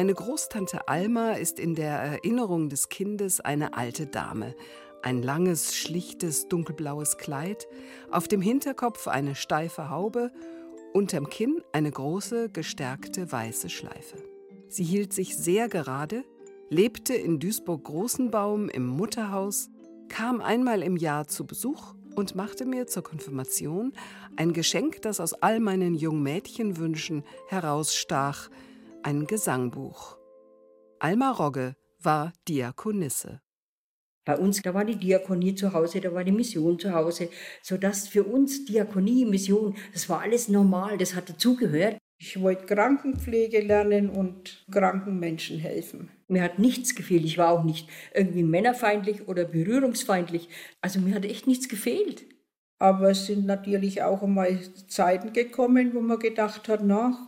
Meine Großtante Alma ist in der Erinnerung des Kindes eine alte Dame. Ein langes, schlichtes, dunkelblaues Kleid, auf dem Hinterkopf eine steife Haube, unterm Kinn eine große, gestärkte weiße Schleife. Sie hielt sich sehr gerade, lebte in Duisburg-Großenbaum im Mutterhaus, kam einmal im Jahr zu Besuch und machte mir zur Konfirmation ein Geschenk, das aus all meinen Jungmädchenwünschen herausstach, ein Gesangbuch. Alma Rogge war Diakonisse. Bei uns, da war die Diakonie zu Hause, da war die Mission zu Hause, sodass für uns Diakonie, Mission, das war alles normal, das hat dazugehört. Ich wollte Krankenpflege lernen und kranken Menschen helfen. Mir hat nichts gefehlt, ich war auch nicht irgendwie männerfeindlich oder berührungsfeindlich, also mir hat echt nichts gefehlt. Aber es sind natürlich auch einmal Zeiten gekommen, wo man gedacht hat,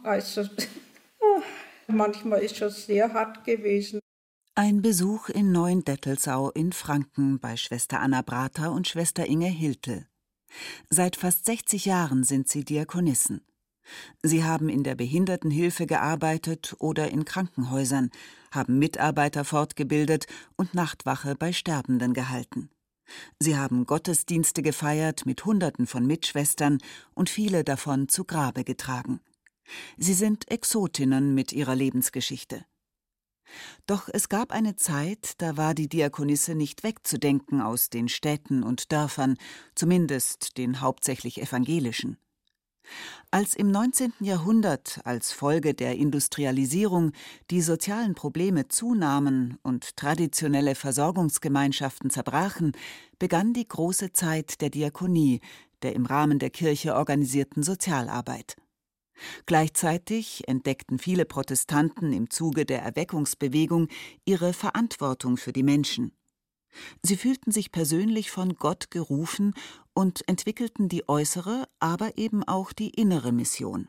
manchmal ist das sehr hart gewesen. Ein Besuch in Neuendettelsau in Franken bei Schwester Anna Brater und Schwester Inge Hiltel. Seit fast 60 Jahren sind sie Diakonissen. Sie haben in der Behindertenhilfe gearbeitet oder in Krankenhäusern, haben Mitarbeiter fortgebildet und Nachtwache bei Sterbenden gehalten. Sie haben Gottesdienste gefeiert mit Hunderten von Mitschwestern und viele davon zu Grabe getragen. Sie sind Exotinnen mit ihrer Lebensgeschichte. Doch es gab eine Zeit, da war die Diakonisse nicht wegzudenken aus den Städten und Dörfern, zumindest den hauptsächlich evangelischen. Als im 19. Jahrhundert als Folge der Industrialisierung die sozialen Probleme zunahmen und traditionelle Versorgungsgemeinschaften zerbrachen, begann die große Zeit der Diakonie, der im Rahmen der Kirche organisierten Sozialarbeit. Gleichzeitig entdeckten viele Protestanten im Zuge der Erweckungsbewegung ihre Verantwortung für die Menschen. Sie fühlten sich persönlich von Gott gerufen und entwickelten die äußere, aber eben auch die innere Mission.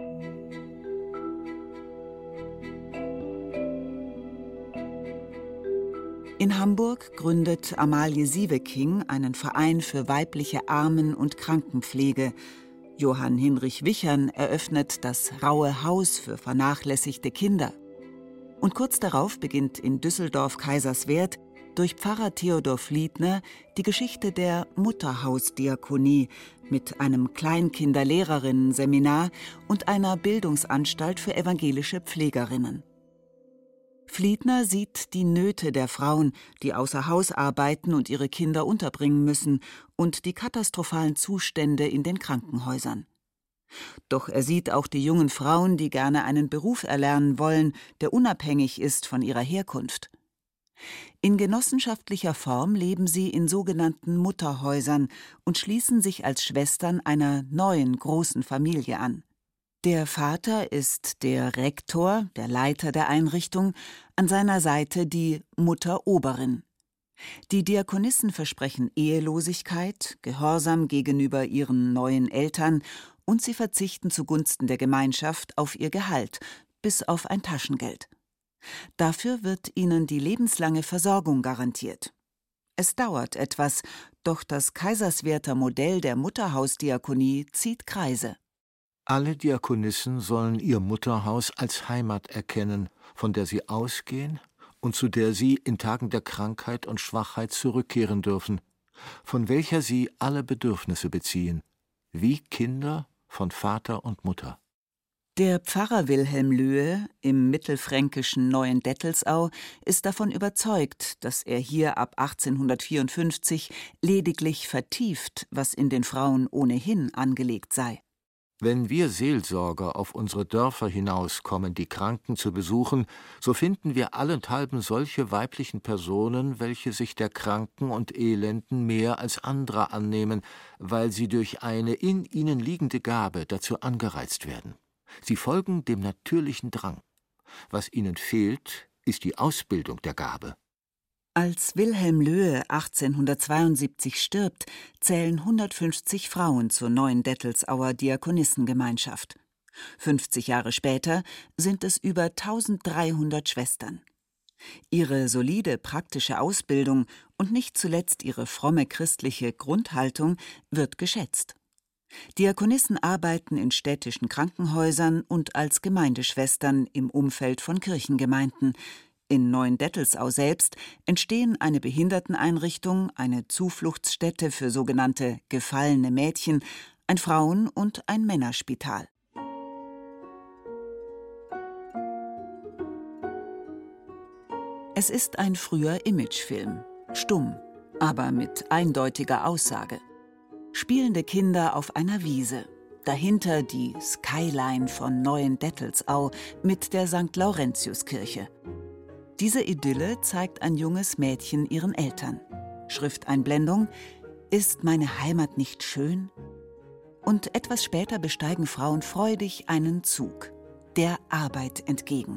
In Hamburg gründet Amalie Sieveking einen Verein für weibliche Armen- und Krankenpflege. Johann Hinrich Wichern eröffnet das Raue Haus für vernachlässigte Kinder. Und kurz darauf beginnt in Düsseldorf-Kaiserswerth durch Pfarrer Theodor Fliedner die Geschichte der Mutterhausdiakonie mit einem Kleinkinderlehrerinnen-Seminar und einer Bildungsanstalt für evangelische Pflegerinnen. Fliedner sieht die Nöte der Frauen, die außer Haus arbeiten und ihre Kinder unterbringen müssen, und die katastrophalen Zustände in den Krankenhäusern. Doch er sieht auch die jungen Frauen, die gerne einen Beruf erlernen wollen, der unabhängig ist von ihrer Herkunft. In genossenschaftlicher Form leben sie in sogenannten Mutterhäusern und schließen sich als Schwestern einer neuen großen Familie an. Der Vater ist der Rektor, der Leiter der Einrichtung, an seiner Seite die Mutteroberin. Die Diakonissen versprechen Ehelosigkeit, Gehorsam gegenüber ihren neuen Eltern und sie verzichten zugunsten der Gemeinschaft auf ihr Gehalt, bis auf ein Taschengeld. Dafür wird ihnen die lebenslange Versorgung garantiert. Es dauert etwas, doch das Kaiserswerther Modell der Mutterhausdiakonie zieht Kreise. Alle Diakonissen sollen ihr Mutterhaus als Heimat erkennen, von der sie ausgehen und zu der sie in Tagen der Krankheit und Schwachheit zurückkehren dürfen, von welcher sie alle Bedürfnisse beziehen, wie Kinder von Vater und Mutter. Der Pfarrer Wilhelm Löhe im mittelfränkischen Neuendettelsau ist davon überzeugt, dass er hier ab 1854 lediglich vertieft, was in den Frauen ohnehin angelegt sei. Wenn wir Seelsorger auf unsere Dörfer hinauskommen, die Kranken zu besuchen, so finden wir allenthalben solche weiblichen Personen, welche sich der Kranken und Elenden mehr als andere annehmen, weil sie durch eine in ihnen liegende Gabe dazu angereizt werden. Sie folgen dem natürlichen Drang. Was ihnen fehlt, ist die Ausbildung der Gabe. Als Wilhelm Löhe 1872 stirbt, zählen 150 Frauen zur Neuendettelsauer Diakonissengemeinschaft. 50 Jahre später sind es über 1300 Schwestern. Ihre solide praktische Ausbildung und nicht zuletzt ihre fromme christliche Grundhaltung wird geschätzt. Diakonissen arbeiten in städtischen Krankenhäusern und als Gemeindeschwestern im Umfeld von Kirchengemeinden. In Neuendettelsau selbst entstehen eine Behinderteneinrichtung, eine Zufluchtsstätte für sogenannte gefallene Mädchen, ein Frauen- und ein Männerspital. Es ist ein früher Imagefilm, stumm, aber mit eindeutiger Aussage. Spielende Kinder auf einer Wiese, dahinter die Skyline von Neuendettelsau mit der St. Laurentiuskirche. Diese Idylle zeigt ein junges Mädchen ihren Eltern. Schrifteinblendung: Ist meine Heimat nicht schön? Und etwas später besteigen Frauen freudig einen Zug, der Arbeit entgegen.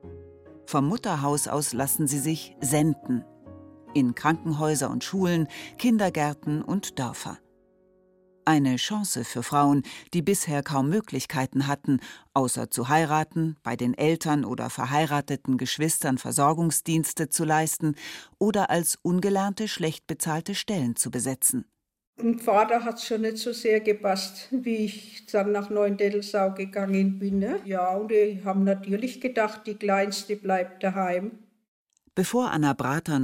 Vom Mutterhaus aus lassen sie sich senden. In Krankenhäuser und Schulen, Kindergärten und Dörfer. Eine Chance für Frauen, die bisher kaum Möglichkeiten hatten, außer zu heiraten, bei den Eltern oder verheirateten Geschwistern Versorgungsdienste zu leisten oder als ungelernte, schlecht bezahlte Stellen zu besetzen. Dem Vater hat es schon nicht so sehr gepasst, wie ich dann nach Neuendettelsau gegangen bin. Ne? Ja, und die haben natürlich gedacht, die Kleinste bleibt daheim. Bevor Anna Brater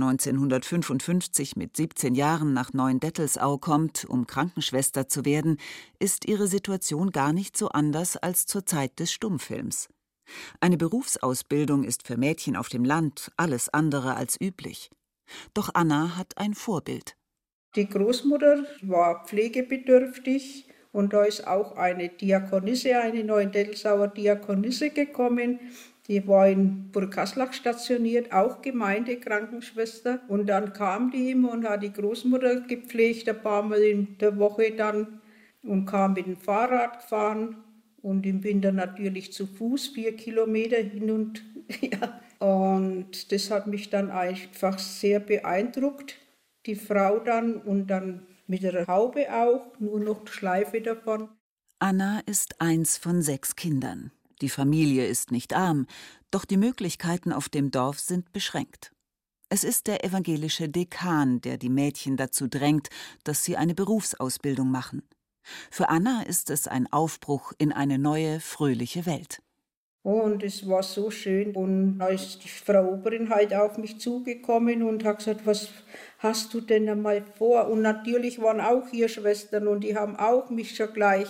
1955 mit 17 Jahren nach Neuendettelsau kommt, um Krankenschwester zu werden, ist ihre Situation gar nicht so anders als zur Zeit des Stummfilms. Eine Berufsausbildung ist für Mädchen auf dem Land alles andere als üblich. Doch Anna hat ein Vorbild. Die Großmutter war pflegebedürftig und da ist auch eine Diakonisse, eine Neuendettelsauer Diakonisse gekommen. Die war in Burghaslach stationiert, auch Gemeindekrankenschwester. Und dann kam die immer und hat die Großmutter gepflegt, ein paar Mal in der Woche dann. Und kam mit dem Fahrrad gefahren und im Winter natürlich zu Fuß, 4 Kilometer hin und ja. Und das hat mich dann einfach sehr beeindruckt, die Frau dann. Und dann mit der Haube auch, nur noch die Schleife davon. Anna ist eins von 6 Kindern. Die Familie ist nicht arm, doch die Möglichkeiten auf dem Dorf sind beschränkt. Es ist der evangelische Dekan, der die Mädchen dazu drängt, dass sie eine Berufsausbildung machen. Für Anna ist es ein Aufbruch in eine neue, fröhliche Welt. Und es war so schön. Und da ist die Frau Oberin halt auf mich zugekommen und hat gesagt, was hast du denn einmal vor? Und natürlich waren auch hier Schwestern und die haben auch mich schon gleich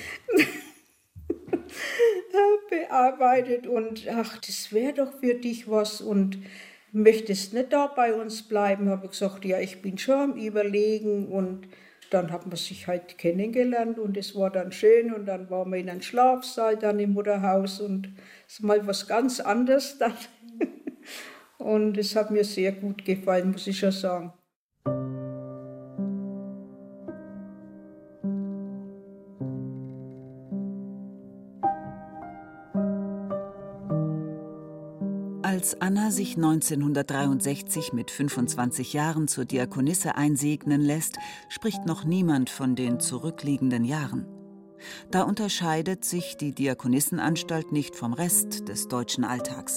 bearbeitet und ach, das wäre doch für dich was und möchtest nicht da bei uns bleiben? Habe ich gesagt, ja, ich bin schon am Überlegen und dann hat man sich halt kennengelernt und es war dann schön und dann waren wir in einem Schlafsaal dann im Mutterhaus und es ist mal was ganz anderes dann und es hat mir sehr gut gefallen, muss ich schon sagen. Als Anna sich 1963 mit 25 Jahren zur Diakonisse einsegnen lässt, spricht noch niemand von den zurückliegenden Jahren. Da unterscheidet sich die Diakonissenanstalt nicht vom Rest des deutschen Alltags.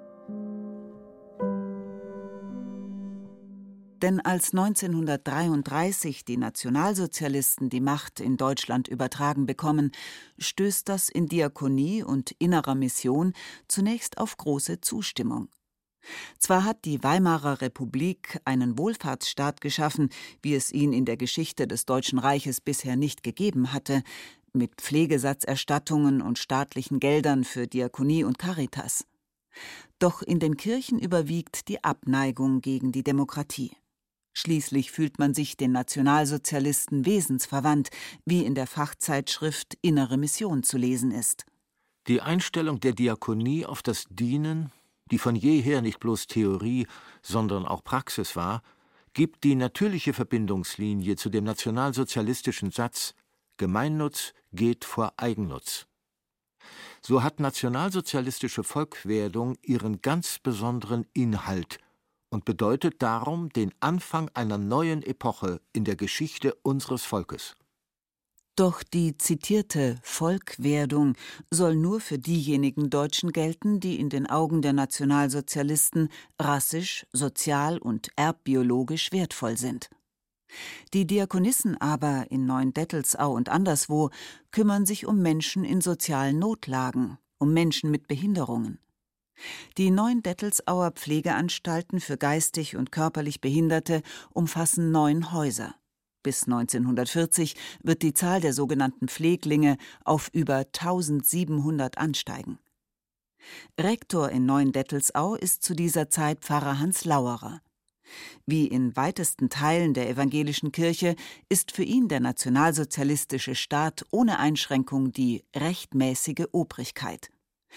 Denn als 1933 die Nationalsozialisten die Macht in Deutschland übertragen bekommen, stößt das in Diakonie und innerer Mission zunächst auf große Zustimmung. Zwar hat die Weimarer Republik einen Wohlfahrtsstaat geschaffen, wie es ihn in der Geschichte des Deutschen Reiches bisher nicht gegeben hatte, mit Pflegesatzerstattungen und staatlichen Geldern für Diakonie und Caritas. Doch in den Kirchen überwiegt die Abneigung gegen die Demokratie. Schließlich fühlt man sich den Nationalsozialisten wesensverwandt, wie in der Fachzeitschrift Innere Mission zu lesen ist. Die Einstellung der Diakonie auf das Dienen, die von jeher nicht bloß Theorie, sondern auch Praxis war, gibt die natürliche Verbindungslinie zu dem nationalsozialistischen Satz »Gemeinnutz geht vor Eigennutz«. So hat nationalsozialistische Volkwerdung ihren ganz besonderen Inhalt und bedeutet darum den Anfang einer neuen Epoche in der Geschichte unseres Volkes. Doch die zitierte Volkwerdung soll nur für diejenigen Deutschen gelten, die in den Augen der Nationalsozialisten rassisch, sozial und erbbiologisch wertvoll sind. Die Diakonissen aber in Neuendettelsau und anderswo kümmern sich um Menschen in sozialen Notlagen, um Menschen mit Behinderungen. Die Neuendettelsauer Pflegeanstalten für geistig und körperlich Behinderte umfassen 9 Häuser. Bis 1940 wird die Zahl der sogenannten Pfleglinge auf über 1700 ansteigen. Rektor in Neuendettelsau ist zu dieser Zeit Pfarrer Hans Lauerer. Wie in weitesten Teilen der evangelischen Kirche ist für ihn der nationalsozialistische Staat ohne Einschränkung die rechtmäßige Obrigkeit.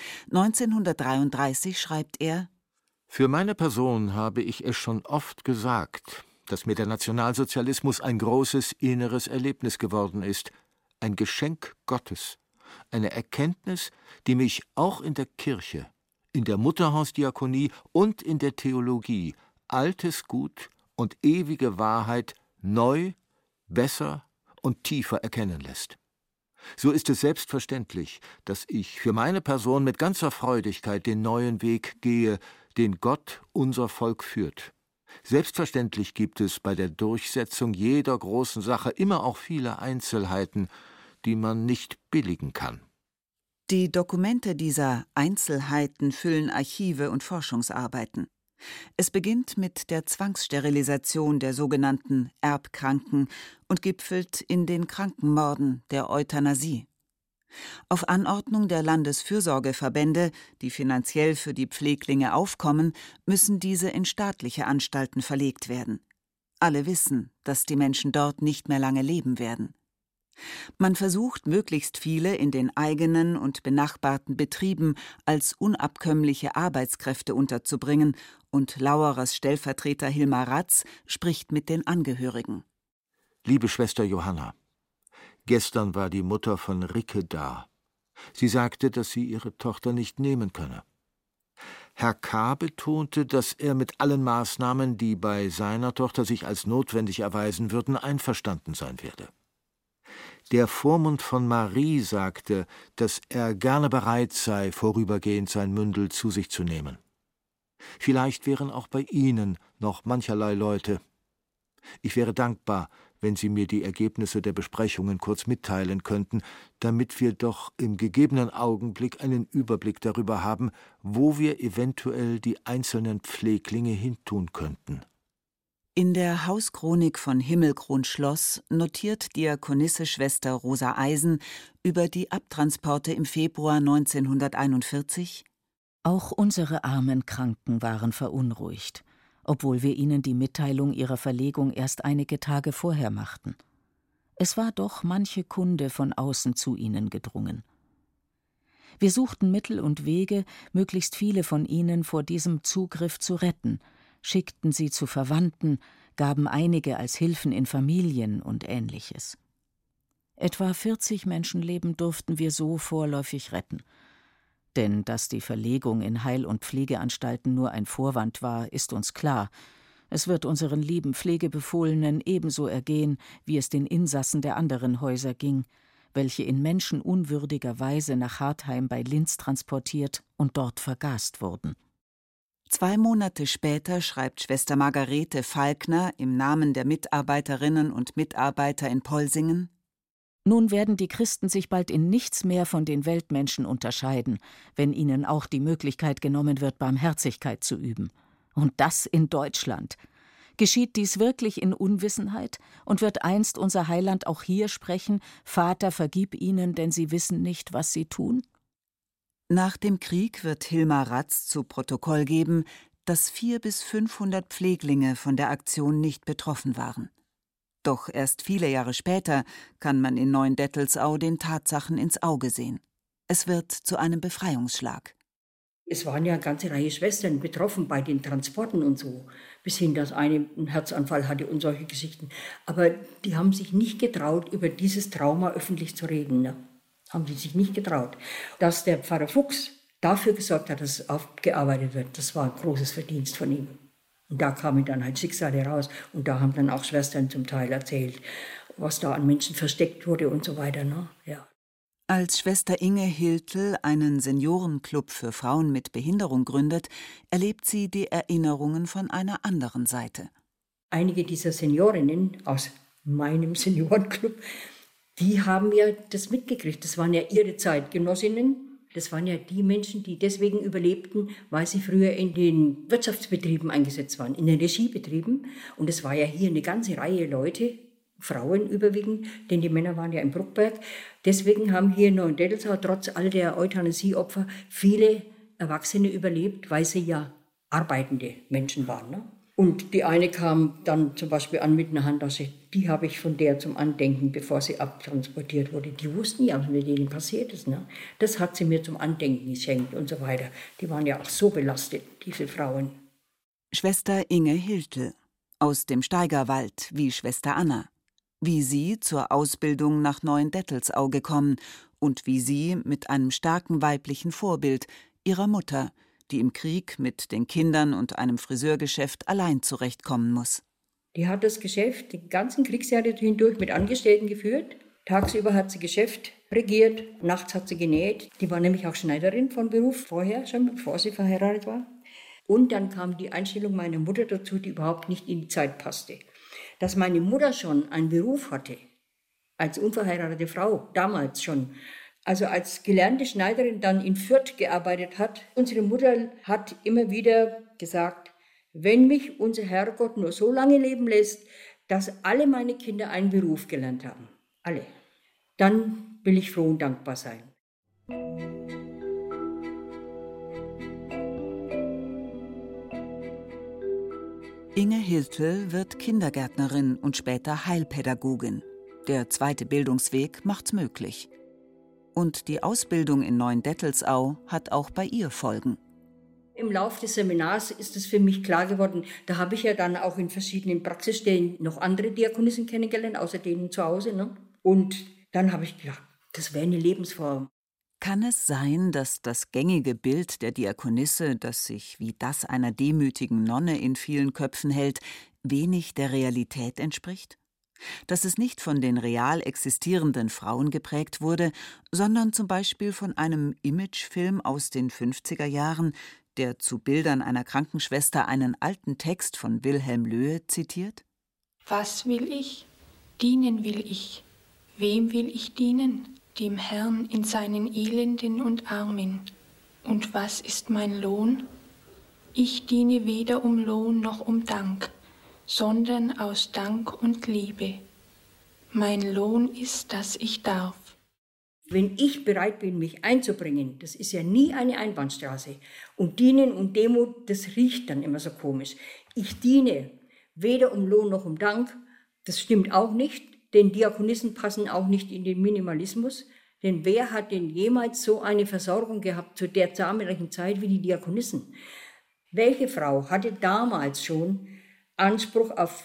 1933 schreibt er: Für meine Person habe ich es schon oft gesagt, dass mir der Nationalsozialismus ein großes inneres Erlebnis geworden ist, ein Geschenk Gottes, eine Erkenntnis, die mich auch in der Kirche, in der Mutterhausdiakonie und in der Theologie altes Gut und ewige Wahrheit neu, besser und tiefer erkennen lässt. So ist es selbstverständlich, dass ich für meine Person mit ganzer Freudigkeit den neuen Weg gehe, den Gott unser Volk führt. Selbstverständlich gibt es bei der Durchsetzung jeder großen Sache immer auch viele Einzelheiten, die man nicht billigen kann. Die Dokumente dieser Einzelheiten füllen Archive und Forschungsarbeiten. Es beginnt mit der Zwangssterilisation der sogenannten Erbkranken und gipfelt in den Krankenmorden, der Euthanasie. Auf Anordnung der Landesfürsorgeverbände, die finanziell für die Pfleglinge aufkommen, müssen diese in staatliche Anstalten verlegt werden. Alle wissen, dass die Menschen dort nicht mehr lange leben werden. Man versucht, möglichst viele in den eigenen und benachbarten Betrieben als unabkömmliche Arbeitskräfte unterzubringen, und Lauerers Stellvertreter Hilmar Ratz spricht mit den Angehörigen. Liebe Schwester Johanna, gestern war die Mutter von Ricke da. Sie sagte, dass sie ihre Tochter nicht nehmen könne. Herr K. betonte, dass er mit allen Maßnahmen, die bei seiner Tochter sich als notwendig erweisen würden, einverstanden sein werde. Der Vormund von Marie sagte, dass er gerne bereit sei, vorübergehend sein Mündel zu sich zu nehmen. Vielleicht wären auch bei Ihnen noch mancherlei Leute. Ich wäre dankbar, wenn Sie mir die Ergebnisse der Besprechungen kurz mitteilen könnten, damit wir doch im gegebenen Augenblick einen Überblick darüber haben, wo wir eventuell die einzelnen Pfleglinge hintun könnten. In der Hauschronik von Himmelkronschloss notiert Diakonisse-Schwester Rosa Eisen über die Abtransporte im Februar 1941: Auch unsere armen Kranken waren verunruhigt, obwohl wir ihnen die Mitteilung ihrer Verlegung erst einige Tage vorher machten. Es war doch manche Kunde von außen zu ihnen gedrungen. Wir suchten Mittel und Wege, möglichst viele von ihnen vor diesem Zugriff zu retten, schickten sie zu Verwandten, gaben einige als Hilfen in Familien und Ähnliches. Etwa 40 Menschenleben durften wir so vorläufig retten. Denn dass die Verlegung in Heil- und Pflegeanstalten nur ein Vorwand war, ist uns klar. Es wird unseren lieben Pflegebefohlenen ebenso ergehen, wie es den Insassen der anderen Häuser ging, welche in menschenunwürdiger Weise nach Hartheim bei Linz transportiert und dort vergast wurden. 2 Monate später schreibt Schwester Margarete Falkner im Namen der Mitarbeiterinnen und Mitarbeiter in Polsingen: Nun werden die Christen sich bald in nichts mehr von den Weltmenschen unterscheiden, wenn ihnen auch die Möglichkeit genommen wird, Barmherzigkeit zu üben. Und das in Deutschland. Geschieht dies wirklich in Unwissenheit und wird einst unser Heiland auch hier sprechen: Vater, vergib ihnen, denn sie wissen nicht, was sie tun? Nach dem Krieg wird Hilmar Ratz zu Protokoll geben, dass 400 bis 500 Pfleglinge von der Aktion nicht betroffen waren. Doch erst viele Jahre später kann man in Neuendettelsau den Tatsachen ins Auge sehen. Es wird zu einem Befreiungsschlag. Es waren ja eine ganze Reihe Schwestern betroffen bei den Transporten und so, bis hin, dass eine einen Herzanfall hatte und solche Geschichten. Aber die haben sich nicht getraut, über dieses Trauma öffentlich zu reden. Ne? Haben sie sich nicht getraut. Dass der Pfarrer Fuchs dafür gesorgt hat, dass es aufgearbeitet wird, das war ein großes Verdienst von ihm. Und da kamen dann halt Schicksale raus und da haben dann auch Schwestern zum Teil erzählt, was da an Menschen versteckt wurde und so weiter. Ne? Ja. Als Schwester Inge Hiltl einen Seniorenclub für Frauen mit Behinderung gründet, erlebt sie die Erinnerungen von einer anderen Seite. einige dieser Seniorinnen aus meinem Seniorenclub, die haben ja das mitgekriegt. Das waren ja ihre Zeitgenossinnen. Das waren ja die Menschen, die deswegen überlebten, weil sie früher in den Wirtschaftsbetrieben eingesetzt waren, in den Regiebetrieben. Und es war ja hier eine ganze Reihe Leute, Frauen überwiegend, denn die Männer waren ja in Bruckberg. Deswegen haben hier in Neuendettelsau trotz all der Euthanasieopfer viele Erwachsene überlebt, weil sie ja arbeitende Menschen waren. Ne? Und die eine kam dann zum Beispiel an mit einer Handtasche, die habe ich von der zum Andenken, bevor sie abtransportiert wurde. Die wussten ja, was mit denen passiert ist. Ne? Das hat sie mir zum Andenken geschenkt und so weiter. Die waren ja auch so belastet, diese Frauen. Schwester Inge Hiltel aus dem Steigerwald wie Schwester Anna. Wie sie zur Ausbildung nach Neuendettelsau gekommen und wie sie mit einem starken weiblichen Vorbild, ihrer Mutter, die im Krieg mit den Kindern und einem Friseurgeschäft allein zurechtkommen muss. Die hat das Geschäft die ganzen Kriegsjahre hindurch mit Angestellten geführt. Tagsüber hat sie Geschäft regiert, nachts hat sie genäht. Die war nämlich auch Schneiderin von Beruf vorher, schon bevor sie verheiratet war. Und dann kam die Einstellung meiner Mutter dazu, die überhaupt nicht in die Zeit passte. Dass meine Mutter schon einen Beruf hatte, als unverheiratete Frau, damals schon, also als gelernte Schneiderin dann in Fürth gearbeitet hat. Unsere Mutter hat immer wieder gesagt, wenn mich unser Herrgott nur so lange leben lässt, dass alle meine Kinder einen Beruf gelernt haben, alle, dann will ich froh und dankbar sein. Inge Hiltel wird Kindergärtnerin und später Heilpädagogin. Der zweite Bildungsweg macht's möglich. Und die Ausbildung in Neuendettelsau hat auch bei ihr Folgen. Im Laufe des Seminars ist es für mich klar geworden, da habe ich ja dann auch in verschiedenen Praxisstellen noch andere Diakonissen kennengelernt, außer denen zu Hause. Ne? Und dann habe ich gedacht, das wäre eine Lebensform. Kann es sein, dass das gängige Bild der Diakonisse, das sich wie das einer demütigen Nonne in vielen Köpfen hält, wenig der Realität entspricht? Dass es nicht von den real existierenden Frauen geprägt wurde, sondern zum Beispiel von einem Imagefilm aus den 50er Jahren, der zu Bildern einer Krankenschwester einen alten Text von Wilhelm Löhe zitiert? Was will ich? Dienen will ich. Wem will ich dienen? Dem Herrn in seinen Elenden und Armen. Und was ist mein Lohn? Ich diene weder um Lohn noch um Dank, sondern aus Dank und Liebe. Mein Lohn ist, dass ich darf. Wenn ich bereit bin, mich einzubringen, das ist ja nie eine Einbahnstraße. Und Dienen und Demut, das riecht dann immer so komisch. Ich diene weder um Lohn noch um Dank, das stimmt auch nicht, denn Diakonissen passen auch nicht in den Minimalismus. Denn wer hat denn jemals so eine Versorgung gehabt zu der damaligen Zeit wie die Diakonissen? Welche Frau hatte damals schon Anspruch auf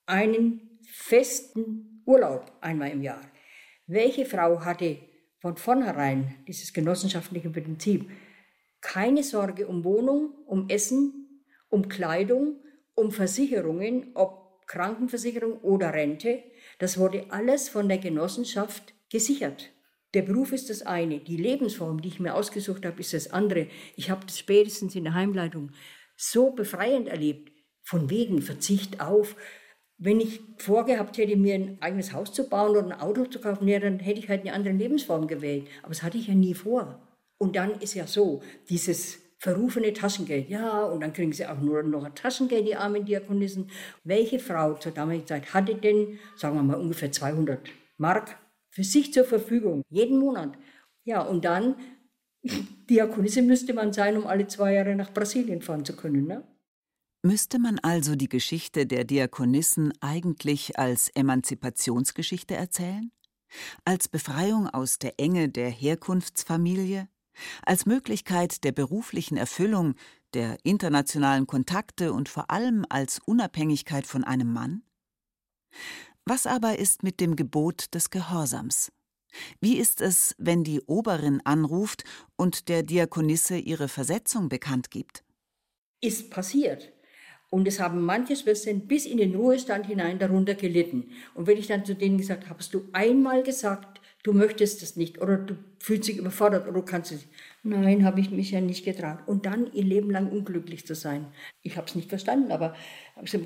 einen festen Urlaub einmal im Jahr? Welche Frau hatte von vornherein dieses genossenschaftliche Prinzip keine Sorge um Wohnung, um Essen, um Kleidung, um Versicherungen, ob Krankenversicherung oder Rente? Das wurde alles von der Genossenschaft gesichert. Der Beruf ist das eine, die Lebensform, die ich mir ausgesucht habe, ist das andere. Ich habe das spätestens in der Heimleitung so befreiend erlebt, von wegen Verzicht auf. Wenn ich vorgehabt hätte, mir ein eigenes Haus zu bauen oder ein Auto zu kaufen, ja, dann hätte ich halt eine andere Lebensform gewählt. Aber das hatte ich ja nie vor. Und dann ist ja so, dieses verrufene Taschengeld, ja, und dann kriegen sie auch nur noch ein Taschengeld, die armen Diakonissen. Welche Frau zur damaligen Zeit hatte denn, sagen wir mal, ungefähr 200 Mark für sich zur Verfügung, jeden Monat? Ja, und dann, Diakonisse müsste man sein, um alle 2 Jahre nach Brasilien fahren zu können, ne? Müsste man also die Geschichte der Diakonissen eigentlich als Emanzipationsgeschichte erzählen? Als Befreiung aus der Enge der Herkunftsfamilie? Als Möglichkeit der beruflichen Erfüllung, der internationalen Kontakte und vor allem als Unabhängigkeit von einem Mann? Was aber ist mit dem Gebot des Gehorsams? Wie ist es, wenn die Oberin anruft und der Diakonisse ihre Versetzung bekannt gibt? Ist passiert. Und es haben manche Schwestern bis in den Ruhestand hinein darunter gelitten. Und wenn ich dann zu denen gesagt habe, hast du einmal gesagt, du möchtest es nicht oder du fühlst dich überfordert oder du kannst es nicht. Nein, habe ich mich ja nicht getraut. Und dann ihr Leben lang unglücklich zu sein. Ich habe es nicht verstanden, aber habe ich gesagt,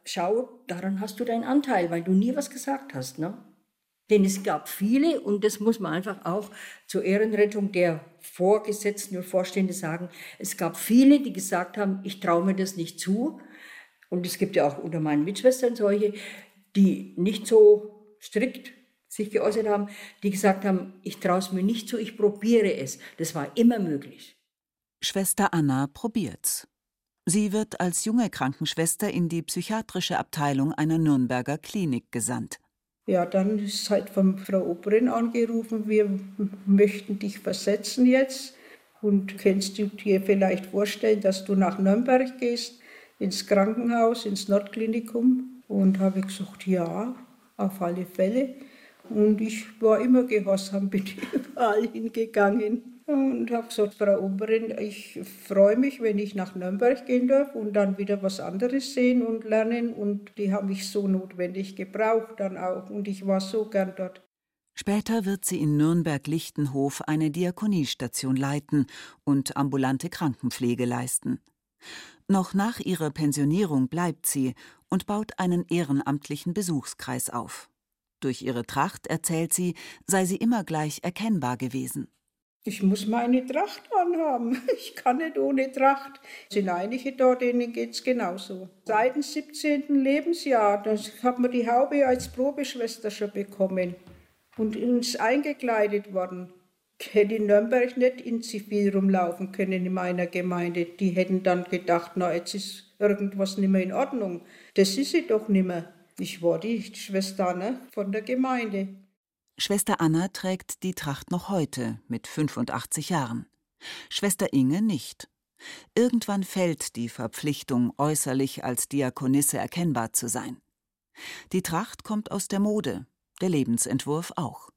schau, daran hast du deinen Anteil, weil du nie was gesagt hast, ne? Denn es gab viele, und das muss man einfach auch zur Ehrenrettung der Vorgesetzten und Vorstände sagen, es gab viele, die gesagt haben, ich traue mir das nicht zu. Und es gibt ja auch unter meinen Mitschwestern solche, die nicht so strikt sich geäußert haben, die gesagt haben, ich traue es mir nicht zu, ich probiere es. Das war immer möglich. Schwester Anna probiert's. Sie wird als junge Krankenschwester in die psychiatrische Abteilung einer Nürnberger Klinik gesandt. Ja, dann ist halt von Frau Oberin angerufen, wir möchten dich versetzen jetzt und kannst du dir vielleicht vorstellen, dass du nach Nürnberg gehst, ins Krankenhaus, ins Nordklinikum. Und habe ich gesagt, ja, auf alle Fälle. Und ich war immer gehorsam, bin überall hingegangen. Und habe gesagt, Frau Oberin, ich freue mich, wenn ich nach Nürnberg gehen darf und dann wieder was anderes sehen und lernen. Und die haben mich so notwendig gebraucht dann auch. Und ich war so gern dort. Später wird sie in Nürnberg-Lichtenhof eine Diakoniestation leiten und ambulante Krankenpflege leisten. Noch nach ihrer Pensionierung bleibt sie und baut einen ehrenamtlichen Besuchskreis auf. Durch ihre Tracht, erzählt sie, sei sie immer gleich erkennbar gewesen. Ich muss meine Tracht anhaben. Ich kann nicht ohne Tracht. Es sind einige da, denen geht es genauso. Seit dem 17. Lebensjahr, da hat man die Haube als Probeschwester schon bekommen und ist eingekleidet worden. Ich hätte in Nürnberg nicht in Zivil rumlaufen können in meiner Gemeinde. Die hätten dann gedacht, na, jetzt ist irgendwas nicht mehr in Ordnung. Das ist sie doch nicht mehr. Ich war die Schwester Anna von der Gemeinde. Schwester Anna trägt die Tracht noch heute mit 85 Jahren. Schwester Inge nicht. Irgendwann fällt die Verpflichtung, äußerlich als Diakonisse erkennbar zu sein. Die Tracht kommt aus der Mode, der Lebensentwurf auch.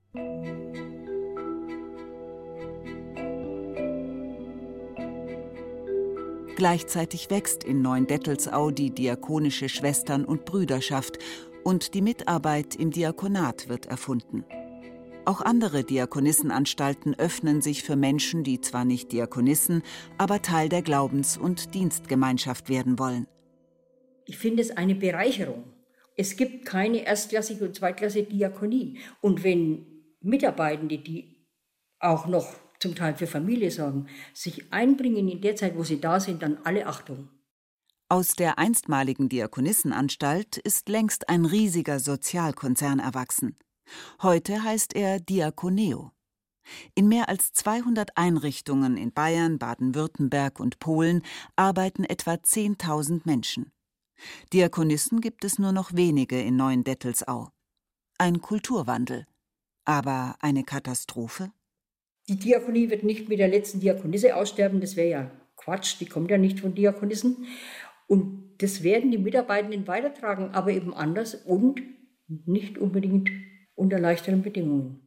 Gleichzeitig wächst in Neuendettelsau die diakonische Schwestern- und Brüderschaft und die Mitarbeit im Diakonat wird erfunden. Auch andere Diakonissenanstalten öffnen sich für Menschen, die zwar nicht Diakonissen, aber Teil der Glaubens- und Dienstgemeinschaft werden wollen. Ich finde es eine Bereicherung. Es gibt keine erstklassige und zweitklassige Diakonie. Und wenn Mitarbeitende, die auch noch zum Teil für Familie sorgen, sich einbringen in der Zeit, wo sie da sind, dann alle Achtung. Aus der einstmaligen Diakonissenanstalt ist längst ein riesiger Sozialkonzern erwachsen. Heute heißt er Diakoneo. In mehr als 200 Einrichtungen in Bayern, Baden-Württemberg und Polen arbeiten etwa 10.000 Menschen. Diakonissen gibt es nur noch wenige in Neuendettelsau. Ein Kulturwandel. Aber eine Katastrophe? Die Diakonie wird nicht mit der letzten Diakonisse aussterben, das wäre ja Quatsch, die kommt ja nicht von Diakonissen. Und das werden die Mitarbeitenden weitertragen, aber eben anders und nicht unbedingt unter leichteren Bedingungen.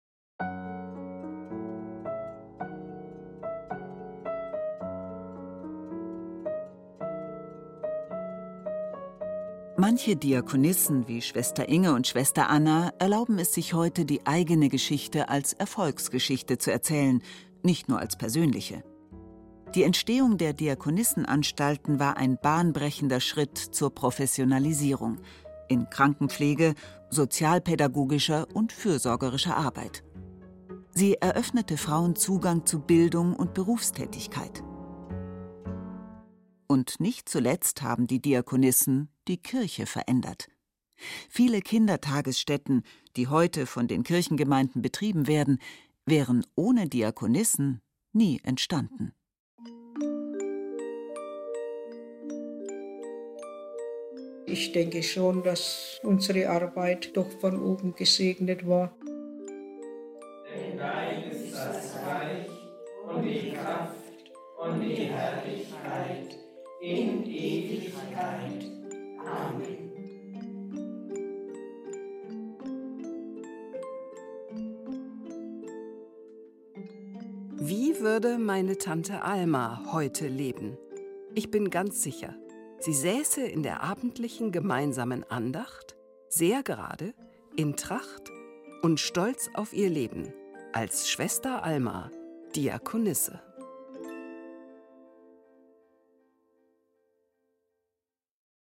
Manche Diakonissen wie Schwester Inge und Schwester Anna erlauben es sich heute, die eigene Geschichte als Erfolgsgeschichte zu erzählen, nicht nur als persönliche. Die Entstehung der Diakonissenanstalten war ein bahnbrechender Schritt zur Professionalisierung in Krankenpflege, sozialpädagogischer und fürsorgerischer Arbeit. Sie eröffnete Frauen Zugang zu Bildung und Berufstätigkeit. Und nicht zuletzt haben die Diakonissen die Kirche verändert. Viele Kindertagesstätten, die heute von den Kirchengemeinden betrieben werden, wären ohne Diakonissen nie entstanden. Ich denke schon, dass unsere Arbeit doch von oben gesegnet war. Denn dein ist das Reich und die Kraft und die Herrlichkeit in Ewigkeit. Amen. Wie würde meine Tante Alma heute leben? Ich bin ganz sicher, sie säße in der abendlichen gemeinsamen Andacht, sehr gerade, in Tracht und stolz auf ihr Leben, als Schwester Alma, Diakonisse.